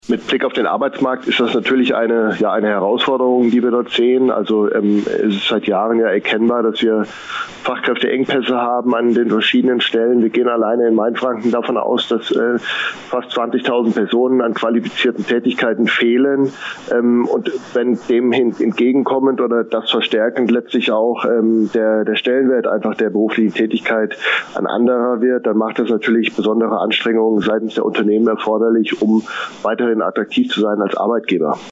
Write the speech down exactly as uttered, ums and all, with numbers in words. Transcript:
Mit Blick auf den Arbeitsmarkt ist das natürlich eine, ja, eine Herausforderung, die wir dort sehen. Also ähm, es ist seit Jahren ja erkennbar, dass wir Fachkräfteengpässe haben an den verschiedenen Stellen. Wir gehen alleine in Mainfranken davon aus, dass äh, fast zwanzigtausend Personen an qualifizierten Tätigkeiten fehlen. Ähm, und wenn dem hin, entgegenkommend oder das verstärkend letztlich auch ähm, der, der Stellenwert einfach der beruflichen Tätigkeit an anderer wird, dann macht das natürlich besondere Anstrengungen seitens der Unternehmen erforderlich, um weiterhin attraktiv zu sein als Arbeitgeber.